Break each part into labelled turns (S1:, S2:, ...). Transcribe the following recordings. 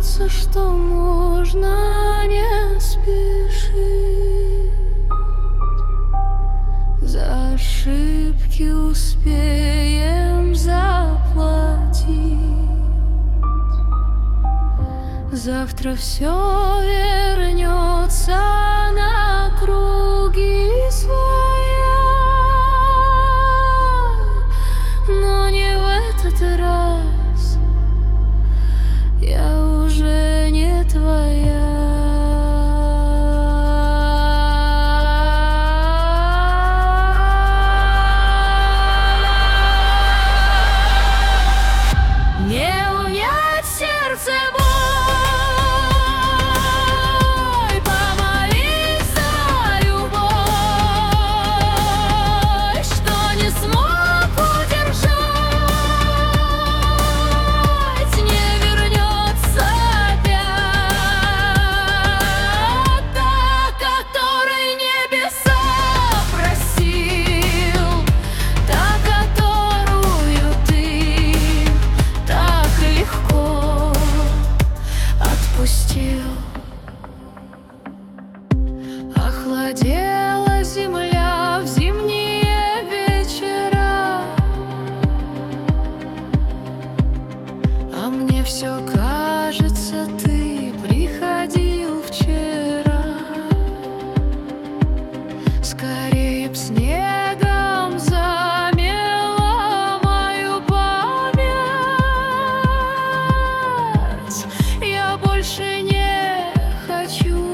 S1: кажется, что можно не спешить. За ошибки успеем заплатить. Завтра все вернется на круги своя, но не в этот раз. Я уже не твоя. Не унять сердце боль, помолись за любовь, что не смог удержать, не вернется опять. Та, которой небеса просил, та, которую ты так легко отпустил. Охладела земля в зимние вечера, а мне все кажется, ты приходил вчера. Скорее б снегом замело мою память. Я больше не хочу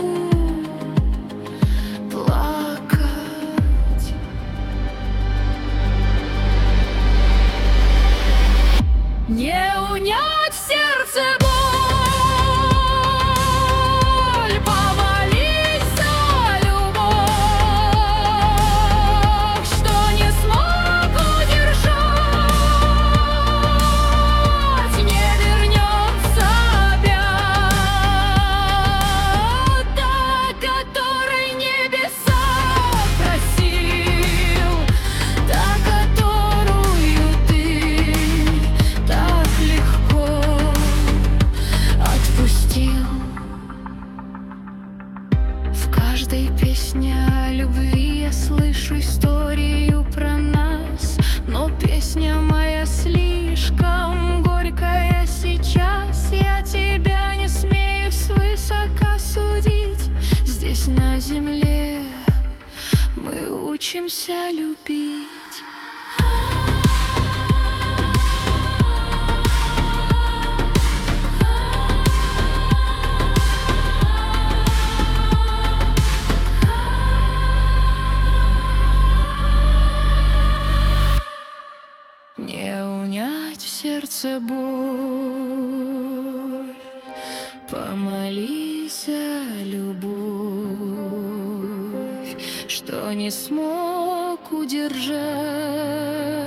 S1: плакать. Не унять в сердце боль, помолись за любовь, что не смог удержать, не вернется опять. Та, которой небеса просил, та, которую ты так легко отпустил. В каждой песне о любви я слышу историю про нас, но песня моя слишком горькая сейчас. Я тебя не смею свысока судить. Здесь на земле мы учимся любить. Не унять в сердце боль, помолись за любовь, что не смог удержать.